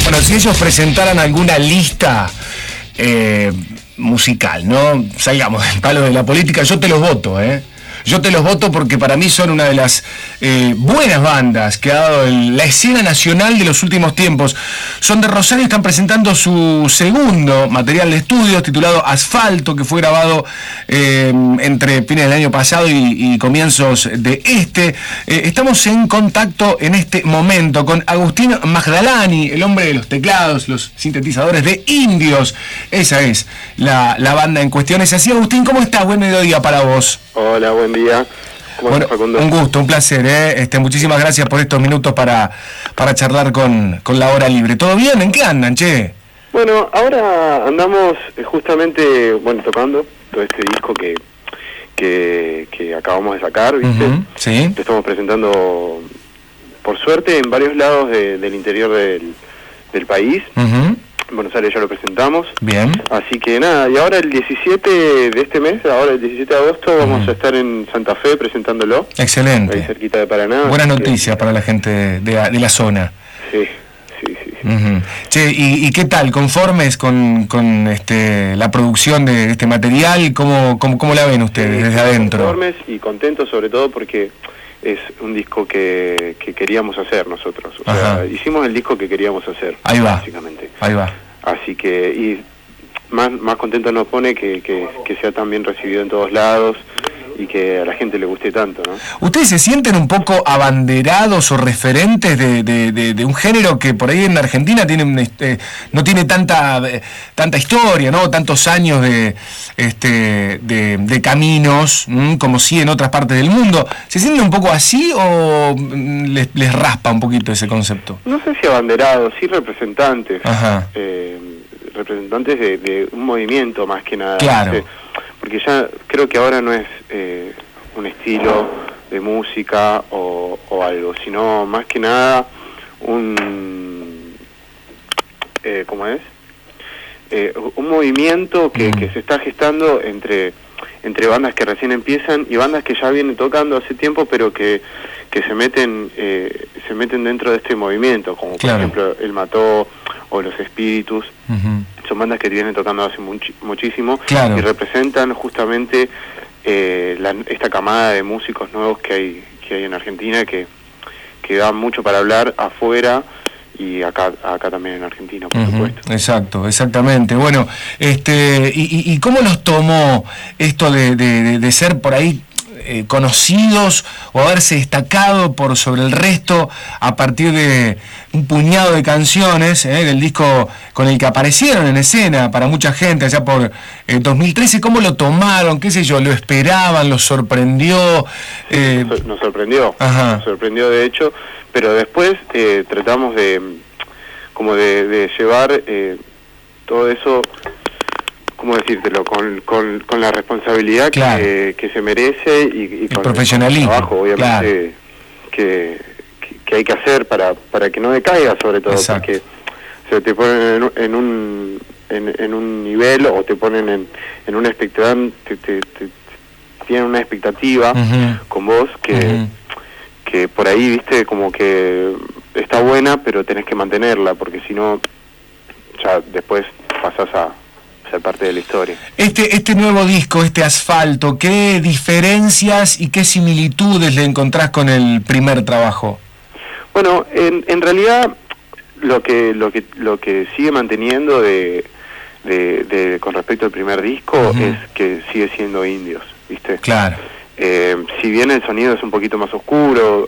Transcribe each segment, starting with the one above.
Bueno, si ellos presentaran alguna lista musical, ¿no? Salgamos del palo de la política, yo te los voto, Yo te los voto porque para mí son una de las buenas bandas que ha dado la escena nacional de los últimos tiempos. Son de Rosario, están presentando su segundo material de estudio titulado Asfalto, que fue grabado entre fines del año pasado y comienzos de este. Estamos en contacto en este momento con Agustín Magdalani, el hombre de los teclados, los sintetizadores de Indios. Esa es la banda en cuestión. Es así, Agustín, ¿cómo estás? Buen mediodía para vos. Hola, buen día. ¿Cómo estás, Facundo? Un gusto, un placer. Muchísimas gracias por estos minutos para charlar con la hora libre. ¿Todo bien? ¿En qué andan, che? Bueno, ahora andamos justamente, tocando todo este disco que acabamos de sacar, ¿viste? Sí. Lo estamos presentando, por suerte, en varios lados del interior del país. En Buenos Aires ya lo presentamos. Bien. Así que nada, y ahora el 17 de este mes, ahora el 17 de agosto, vamos a estar en Santa Fe presentándolo. Excelente. Ahí cerquita de Paraná. Buenas noticias para la gente de la zona. Sí. Che, ¿y qué tal? ¿Conformes con la producción de este material? ¿Cómo la ven ustedes desde adentro? Conformes y contentos, sobre todo porque es un disco que queríamos hacer nosotros. O sea, hicimos el disco que queríamos hacer. Ahí va. Básicamente. Ahí va. Así que, y más contento nos pone que sea tan bien recibido en todos lados y que a la gente le guste tanto, ¿no? ¿Ustedes se sienten un poco abanderados o referentes de un género que por ahí en Argentina no tiene tanta historia, ¿no? Tantos años de caminos, como sí en otras partes del mundo? ¿Se sienten un poco así o les raspa un poquito ese concepto? No sé si abanderados, sí representantes. Representantes de un movimiento más que nada. Claro. ¿Viste? Porque ya creo que ahora no es un estilo de música o algo, sino más que nada ¿cómo es? Un movimiento que se está gestando entre bandas que recién empiezan y bandas que ya vienen tocando hace tiempo, pero que se meten dentro de este movimiento, como por ejemplo El Mató o Los Espíritus. Son bandas que vienen tocando hace muchísimo y representan justamente esta camada de músicos nuevos que hay en Argentina, que da mucho para hablar afuera y acá también en Argentina, por supuesto. Exacto, exactamente. Bueno, ¿y cómo los tomó esto de ser por ahí conocidos o haberse destacado por sobre el resto a partir de un puñado de canciones del disco con el que aparecieron en escena para mucha gente allá por 2013? ¿Cómo lo tomaron? ¿Qué sé yo? ¿Lo esperaban? ¿Los sorprendió? Nos sorprendió. Nos sorprendió de hecho, pero después tratamos de llevar todo eso, ¿cómo decírtelo? Con la responsabilidad que se merece y con el profesionalismo, el trabajo, obviamente, que hay que hacer para que no decaiga, sobre todo. Exacto. Porque te ponen en un nivel o te ponen en una expectativa, tienen una expectativa con vos que por ahí, viste, como que está buena, pero tenés que mantenerla, porque si no, ya después pasás a ser parte de la historia. Este nuevo disco, este Asfalto, ¿qué diferencias y qué similitudes le encontrás con el primer trabajo? Bueno, en realidad lo que sigue manteniendo con respecto al primer disco es que sigue siendo Indios, ¿viste? Claro. Si bien el sonido es un poquito más oscuro,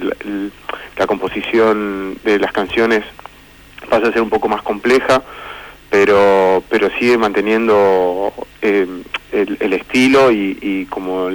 la composición de las canciones pasa a ser un poco más compleja, pero sigue manteniendo el estilo y como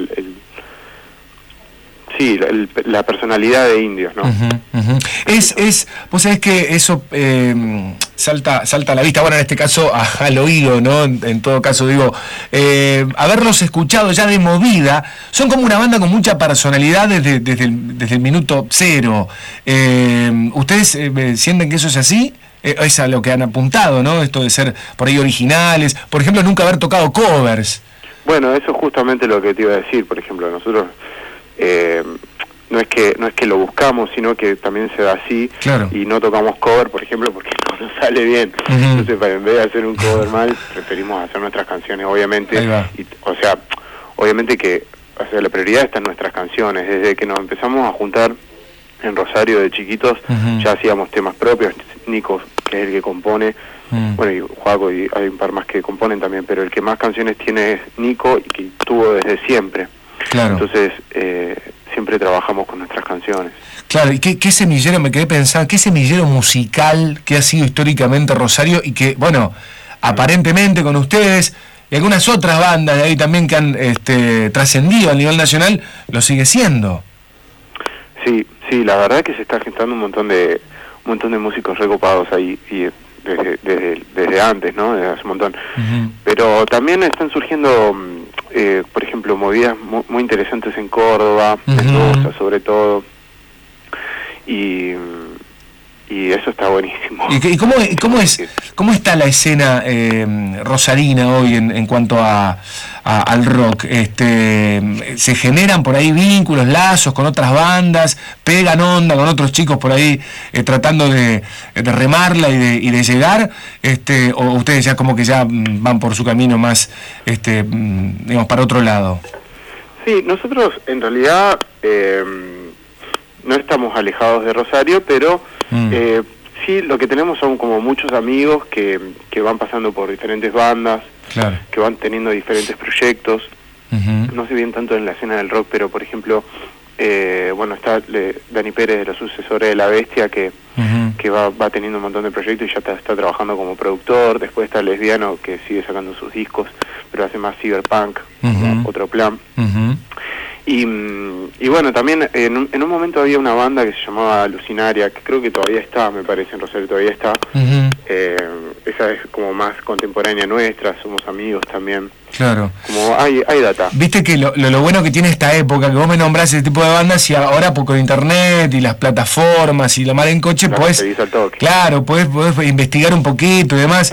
la personalidad de Indios, ¿no? Vos sabés que eso salta a la vista, bueno, en este caso al oído, ¿no? En todo caso, digo, haberlos escuchado ya de movida, son como una banda con mucha personalidad desde el minuto cero. ¿Ustedes sienten que eso es así? Es a lo que han apuntado, ¿no? Esto de ser por ahí originales, por ejemplo, nunca haber tocado covers. Bueno, eso es justamente lo que te iba a decir. Por ejemplo, nosotros no es que lo buscamos, sino que también se da así. Claro. Y no tocamos cover, por ejemplo, porque no nos sale bien. Entonces, en vez de hacer un cover mal, preferimos hacer nuestras canciones, obviamente. Obviamente que, o sea, la prioridad está en nuestras canciones. Desde que nos empezamos a juntar en Rosario de chiquitos, ya hacíamos temas propios. Nico, que es el que compone, bueno, y Joaco, y hay un par más que componen también, pero el que más canciones tiene es Nico, y que tuvo desde siempre. Claro. Entonces, siempre trabajamos con nuestras canciones. Claro, y qué semillero, me quedé pensando, qué semillero musical que ha sido históricamente Rosario, y que, bueno, aparentemente con ustedes y algunas otras bandas de ahí también que han trascendido a nivel nacional, lo sigue siendo. Sí, la verdad que se está gestando un montón de músicos recopados ahí, y desde antes, ¿no? Desde hace un montón. Pero también están surgiendo, por ejemplo, movidas muy interesantes en Córdoba, Mendoza sobre todo, y eso está buenísimo. ¿Y cómo está la escena rosarina hoy en cuanto al rock? ¿Se generan por ahí vínculos, lazos con otras bandas? ¿Pegan onda con otros chicos por ahí tratando de remarla y de llegar? ¿O ustedes ya como que ya van por su camino más, digamos, para otro lado? Sí, nosotros en realidad no estamos alejados de Rosario, pero sí, lo que tenemos son como muchos amigos que van pasando por diferentes bandas, claro, que van teniendo diferentes proyectos. No sé bien tanto en la escena del rock, pero por ejemplo, bueno, está Dani Pérez, de los Sucesores de la Bestia, que va teniendo un montón de proyectos y ya está trabajando como productor. Después está Lesbiano, que sigue sacando sus discos, pero hace más cyberpunk, otro plan. Y bueno, también en un momento había una banda que se llamaba Alucinaria, que creo que todavía está, me parece, en Rosario todavía está. Esa es como más contemporánea nuestra, somos amigos también. Claro. Como hay data. Viste que lo bueno que tiene esta época, que vos me nombrás ese tipo de bandas, y ahora por internet y las plataformas y la mar en coche, claro, podés, claro, podés investigar un poquito y demás.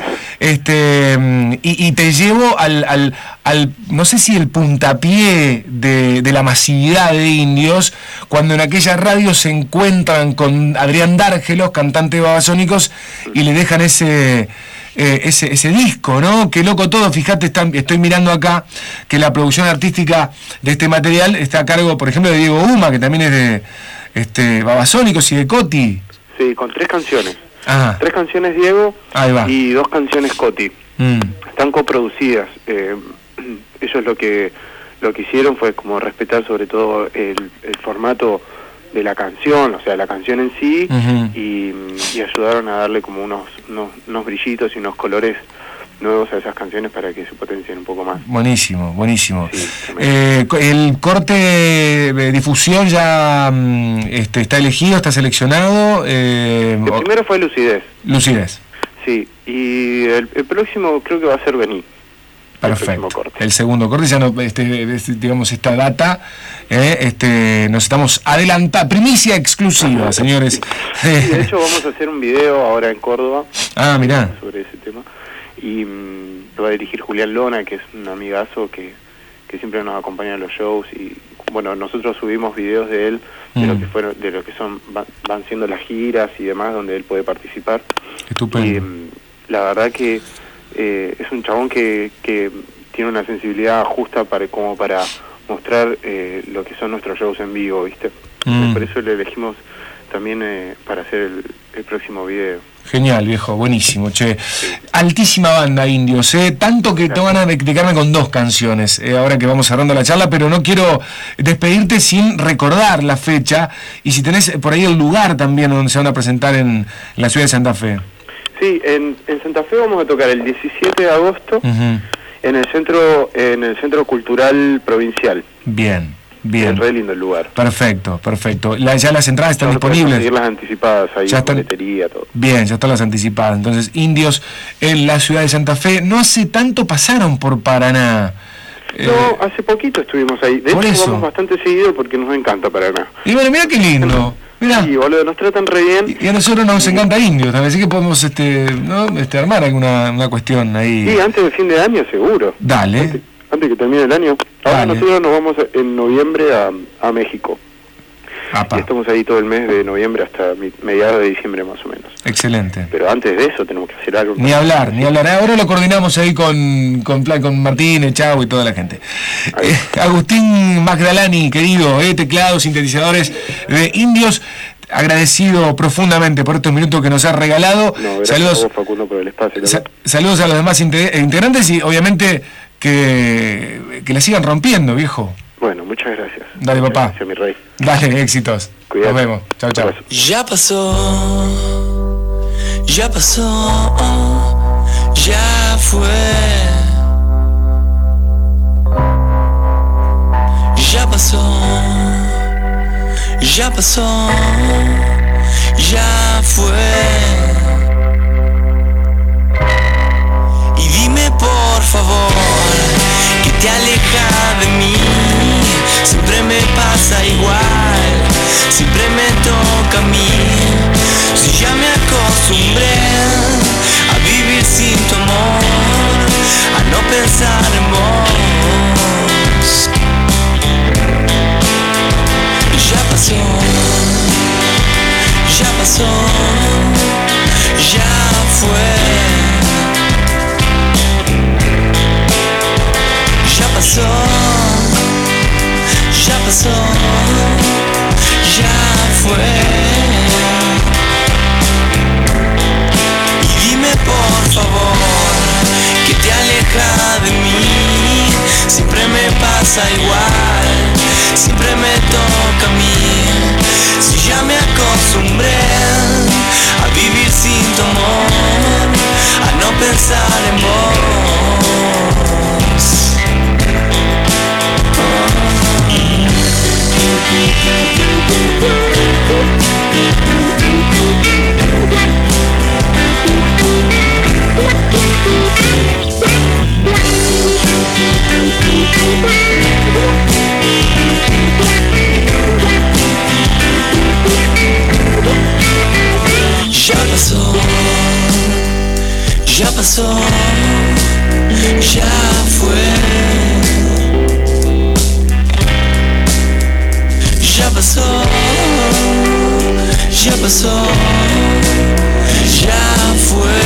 Y te llevo al no sé si el puntapié de la masividad de Indios, cuando en aquella radio se encuentran con Adrián Dárgelos, cantante de Babasónicos, y le dejan ese disco, ¿no? Qué loco todo. Fíjate, estoy mirando acá que la producción artística de este material está a cargo, por ejemplo, de Diego Uma, que también es de Babasónicos y de Coti. Sí, con 3 canciones. Ajá. 3 canciones Diego y 2 canciones Coti. Están coproducidas. Ellos lo que hicieron fue como respetar sobre todo el formato de la canción, o sea, la canción en sí, y ayudaron a darle como unos brillitos y unos colores nuevos a esas canciones para que se potencien un poco más. Buenísimo. Sí, ¿el corte de difusión ya está elegido, está seleccionado? El primero fue Lucidez. Sí, y el próximo creo que va a ser Vení. Perfecto. El segundo corte, ya no, digamos, esta data, nos estamos adelantando, primicia exclusiva, señores. Sí, de hecho vamos a hacer un video ahora en Córdoba. Mirá. Sobre ese tema, y lo va a dirigir Julián Lona, que es un amigazo que siempre nos acompaña en los shows, y bueno, nosotros subimos videos de él, de lo que van siendo las giras y demás, donde él puede participar. Estupendo. Y la verdad que es un chabón que tiene una sensibilidad justa para mostrar lo que son nuestros shows en vivo, ¿viste? Por eso le elegimos también para hacer el próximo video. Genial, viejo, buenísimo, che. Altísima banda, Indios, tanto que tengo ganas de quedarme con 2 canciones, ahora que vamos cerrando la charla, pero no quiero despedirte sin recordar la fecha, y si tenés por ahí el lugar también donde se van a presentar en la ciudad de Santa Fe. Sí, en Santa Fe vamos a tocar el 17 de agosto en el Centro Cultural Provincial. Bien. Es re lindo el lugar. Perfecto. Ya las entradas están disponibles. Conseguir las anticipadas ahí, ya están, boletería, todo. Bien, ya están las anticipadas. Entonces, Indios en la ciudad de Santa Fe. No hace tanto pasaron por Paraná. No, hace poquito estuvimos ahí. De hecho, vamos bastante seguido porque nos encanta Paraná. Y bueno, mira qué lindo. Mirá. Sí, boludo, nos tratan re bien. Y a nosotros nos encanta Indios también, así que podemos armar alguna cuestión ahí. Sí, antes del fin de año seguro. Dale. Antes que termine el año. Ahora nosotros nos vamos en noviembre a México. Apa. Y estamos ahí todo el mes de noviembre hasta mediados de diciembre más o menos. Excelente. Pero antes de eso tenemos que hacer algo. Ni hablar. Ahora lo coordinamos ahí con Martín, Chavo y toda la gente. Agustín Magdalani, querido, teclados, sintetizadores de Indios, agradecido profundamente por estos minutos que nos has regalado. Saludos a vos, Facundo, por el espacio. Saludos a los demás integrantes y obviamente que la sigan rompiendo, viejo. Bueno, muchas gracias. Dale, muchas papá. Gracias, mi rey. Dale, éxitos. Cuidado. Nos vemos. Chao, chao. Ya pasó, ya pasó, ya fue. Ya pasó, ya pasó, ya fue. Y dime por favor, que te aleja de mí. Siempre me pasa igual, siempre me toca a mí. Si ya me acostumbré a vivir sin tu amor, a no pensar en vos. Ya pasó, ya pasó, ya fue. Ya pasó, ya pasó, ya fue. Y dime por favor, que te aleja de mí. Siempre me pasa igual, siempre me toca a mí. Si ya me acostumbré a vivir sin tu amor, a no pensar en vos. Ya pasó, ya pasó, ya fue. Ya pasó, ya pasó, ya fue.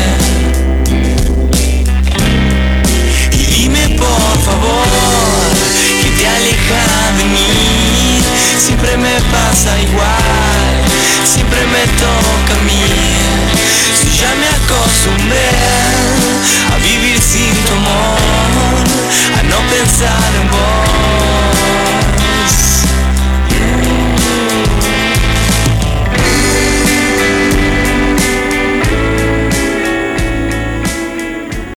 Y dime por favor, que te aleja de mí. Siempre me pasa igual, siempre me toca a mí. Si ya me acostumbré a vivir sin tu amor, a no pensar en vos.